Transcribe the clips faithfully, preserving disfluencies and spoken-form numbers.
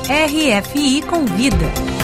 R F I Convida.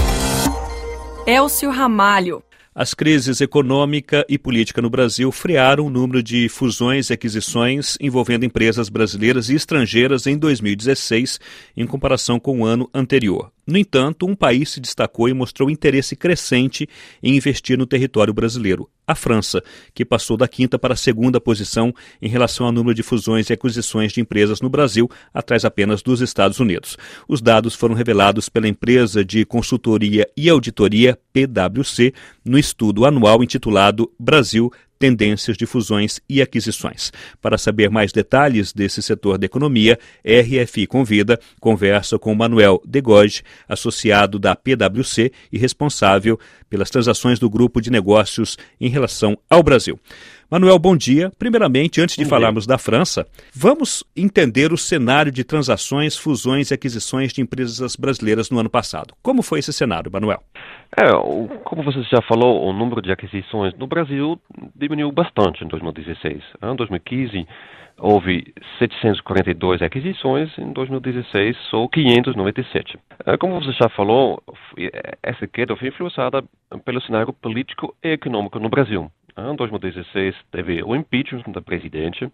Elcio Ramalho. As crises econômica e política no Brasil frearam o número de fusões e aquisições envolvendo empresas brasileiras e estrangeiras em dois mil e dezesseis, em comparação com o ano anterior. No entanto, um país se destacou e mostrou interesse crescente em investir no território brasileiro: a França, que passou da quinta para a segunda posição em relação ao número de fusões e aquisições de empresas no Brasil, atrás apenas dos Estados Unidos. Os dados foram revelados pela empresa de consultoria e auditoria P W C no estudo anual intitulado Brasil, Tendências de Fusões e Aquisições. Para saber mais detalhes desse setor da economia, R F I Convida conversa com Manuel Degoge, associado da P W C e responsável pelas transações do grupo de negócios em relação ao Brasil. Manuel, bom dia. Primeiramente, antes de falarmos da França, vamos entender o cenário de transações, fusões e aquisições de empresas brasileiras no ano passado. Como foi esse cenário, Manuel? É, como você já falou, o número de aquisições no Brasil diminuiu bastante em dois mil e dezesseis. Em dois mil e quinze, houve setecentas e quarenta e duas aquisições, em dois mil e dezesseis, só quinhentas e noventa e sete. Como você já falou, essa queda foi influenciada pelo cenário político e econômico no Brasil. Em dois mil e dezesseis, teve o impeachment da presidente,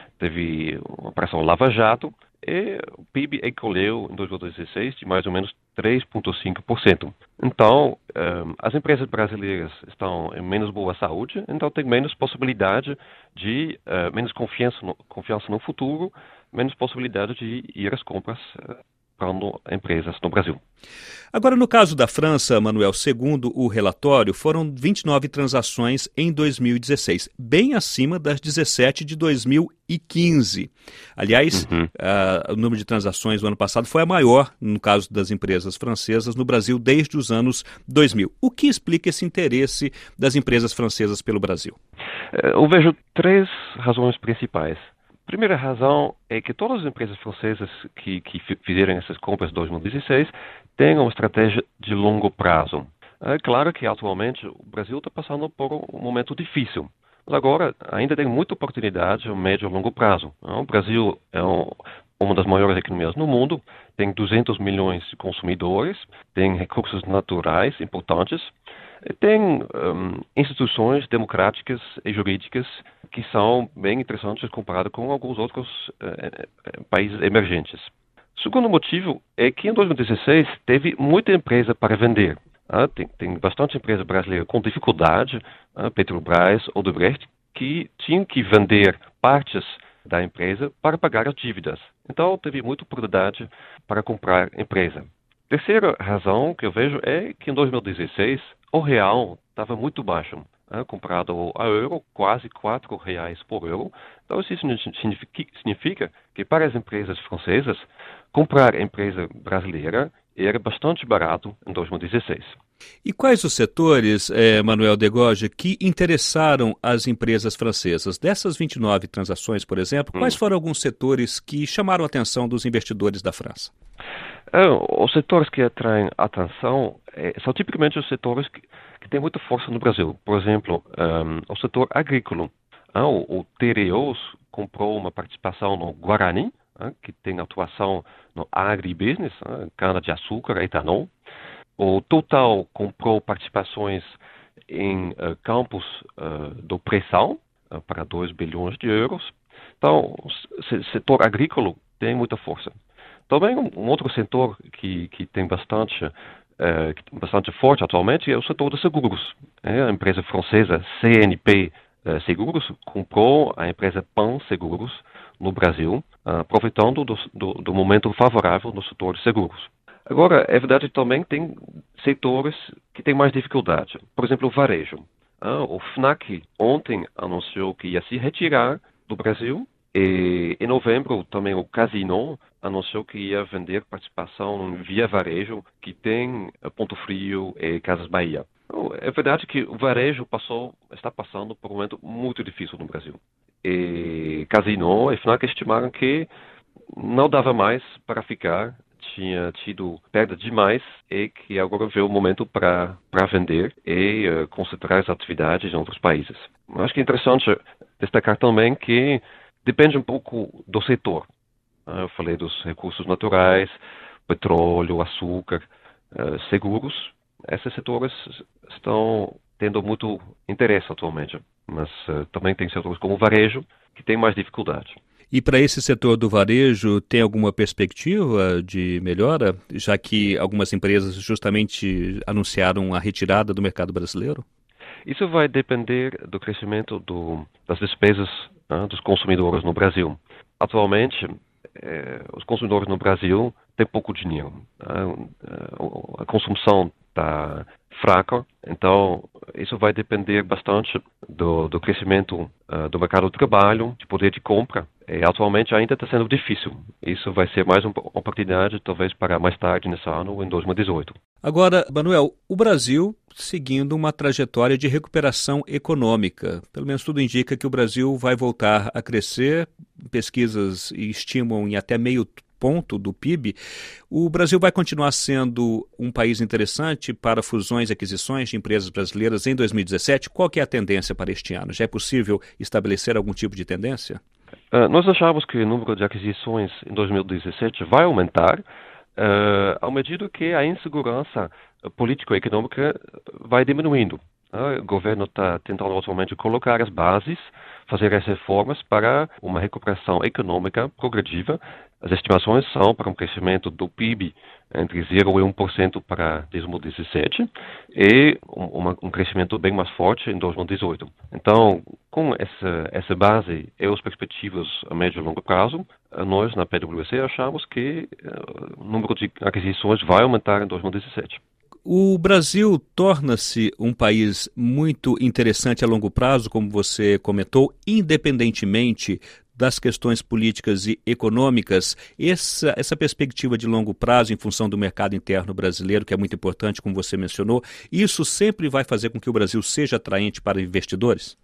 teve uma operação Lava Jato, e o P I B encolheu em dois mil e dezesseis de mais ou menos três vírgula cinco por cento. Então, um, as empresas brasileiras estão em menos boa saúde, então tem menos possibilidade de, uh, menos confiança no, confiança no futuro, menos possibilidade de ir às compras uh, para empresas no Brasil. Agora, no caso da França, Manuel, segundo o relatório, foram vinte e nove transações em dois mil e dezesseis, bem acima das dezessete de dois mil e quinze. Aliás, uhum. uh, o número de transações do ano passado foi a maior, no caso das empresas francesas, no Brasil desde os anos dois mil. O que explica esse interesse das empresas francesas pelo Brasil? Eu vejo três razões principais. A primeira razão é que todas as empresas francesas que, que fizeram essas compras em dois mil e dezesseis têm uma estratégia de longo prazo. É claro que atualmente o Brasil está passando por um momento difícil, mas agora ainda tem muita oportunidade a médio e longo prazo. O Brasil é um, uma das maiores economias no mundo, tem duzentos milhões de consumidores, tem recursos naturais importantes, tem um, instituições democráticas e jurídicas que são bem interessantes comparado com alguns outros uh, países emergentes. O segundo motivo é que em dois mil e dezesseis teve muita empresa para vender. Ah, tem, tem bastante empresa brasileira com dificuldade, ah, Petrobras, Odebrecht, que tinham que vender partes da empresa para pagar as dívidas. Então teve muita oportunidade para comprar empresa. Terceira razão que eu vejo é que em dois mil e dezesseis o real estava muito baixo, né, comparado a euro, quase quatro reais por euro. Então isso significa, significa que para as empresas francesas, comprar empresa brasileira era bastante barato em dois mil e dezesseis. E quais os setores, eh, Manuel Degoge, que interessaram as empresas francesas? Dessas vinte e nove transações, por exemplo, hum. quais foram alguns setores que chamaram a atenção dos investidores da França? Os setores que atraem atenção é, são tipicamente os setores que, que têm muita força no Brasil. Por exemplo, um, o setor agrícola. Ah, o, o Tereos comprou uma participação no Guarani, ah, que tem atuação no agribusiness, ah, cana-de-açúcar, etanol. O Total comprou participações em uh, campos uh, do pré-sal uh, para dois bilhões de euros. Então, o setor agrícola tem muita força. Também um, um outro setor que, que tem bastante, uh, bastante forte atualmente é o setor de seguros. É, a empresa francesa C N P uh, Seguros comprou a empresa Pan Seguros no Brasil, uh, aproveitando do, do, do momento favorável no setor de seguros. Agora, é verdade que também tem setores que têm mais dificuldade. Por exemplo, o varejo. Ah, o Fnac ontem anunciou que ia se retirar do Brasil. E em novembro, também o Casino anunciou que ia vender participação via varejo, que tem Ponto Frio e Casas Bahia. Então, é verdade que o varejo passou, está passando por um momento muito difícil no Brasil. E Casino e Fnac estimaram que não dava mais para ficar, tinha tido perda demais e que agora veio o momento para para vender e uh, concentrar as atividades em outros países. Acho que é interessante destacar também que depende um pouco do setor. Eu falei dos recursos naturais, petróleo, açúcar, uh, seguros. Esses setores estão tendo muito interesse atualmente, mas uh, também tem setores como o varejo que tem mais dificuldade. E para esse setor do varejo, tem alguma perspectiva de melhora, já que algumas empresas justamente anunciaram a retirada do mercado brasileiro? Isso vai depender do crescimento do, das despesas né, dos consumidores no Brasil. Atualmente, eh, os consumidores no Brasil têm pouco dinheiro. Né? A consumação está fraca, então isso vai depender bastante do, do crescimento uh, do mercado de trabalho, de poder de compra. E atualmente ainda está sendo difícil. Isso vai ser mais uma oportunidade, talvez, para mais tarde nesse ano, em dois mil e dezoito. Agora, Manuel, o Brasil seguindo uma trajetória de recuperação econômica. Pelo menos tudo indica que o Brasil vai voltar a crescer. Pesquisas estimam em até meio ponto do P I B. O Brasil vai continuar sendo um país interessante para fusões e aquisições de empresas brasileiras em dois mil e dezessete? Qual que é a tendência para este ano? Já é possível estabelecer algum tipo de tendência? Uh, nós achamos que o número de aquisições em dois mil e dezessete vai aumentar uh, à medida que a insegurança político-econômica vai diminuindo. Uh, o governo está tentando atualmente colocar as bases, fazer as reformas para uma recuperação econômica progressiva. As estimações são para um crescimento do P I B entre zero e um por cento para dois mil e dezessete e um, um crescimento bem mais forte em dois mil e dezoito. Então, com essa, essa base e as perspectivas a médio e longo prazo, nós na P W C achamos que uh, o número de aquisições vai aumentar em dois mil e dezessete. O Brasil torna-se um país muito interessante a longo prazo, como você comentou, independentemente das questões políticas e econômicas. Essa, essa perspectiva de longo prazo em função do mercado interno brasileiro, que é muito importante, como você mencionou, isso sempre vai fazer com que o Brasil seja atraente para investidores?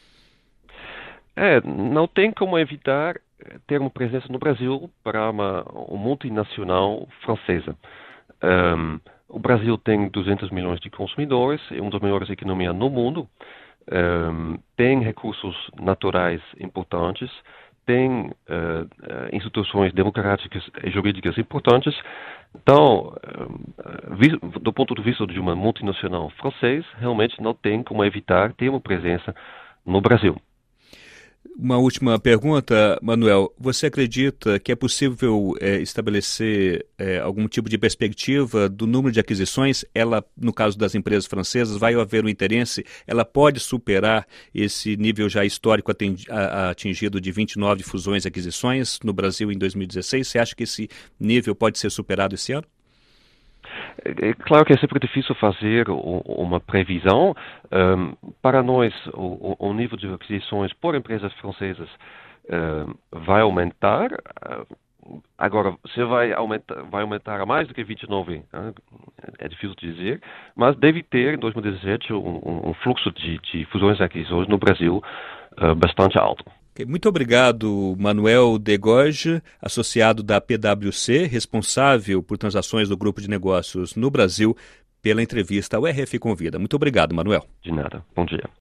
É, não tem como evitar ter uma presença no Brasil para uma, uma multinacional francesa. Um, O Brasil tem duzentos milhões de consumidores, é uma das maiores economias no mundo, um, tem recursos naturais importantes, tem uh, uh, instituições democráticas e jurídicas importantes. Então, um, vi, do ponto de vista de uma multinacional francesa, realmente não tem como evitar ter uma presença no Brasil. Uma última pergunta, Manuel. Você acredita que é possível é, estabelecer é, algum tipo de perspectiva do número de aquisições? Ela, no caso das empresas francesas, vai haver um interesse? Ela pode superar esse nível já histórico atingido de vinte e nove fusões e aquisições no Brasil em dois mil e dezesseis? Você acha que esse nível pode ser superado esse ano? É claro que é sempre difícil fazer uma previsão. Um, para nós, o, o nível de aquisições por empresas francesas um, vai aumentar. Uh, agora, se vai aumentar, vai aumentar a mais do que vinte e nove, uh, é difícil de dizer, mas deve ter, em dois mil e dezessete, um, um fluxo de, de fusões e aquisições no Brasil uh, bastante alto. Muito obrigado, Manuel Degorge, associado da P W C, responsável por transações do Grupo de Negócios no Brasil, pela entrevista ao R F Convida. Muito obrigado, Manuel. De nada. Bom dia.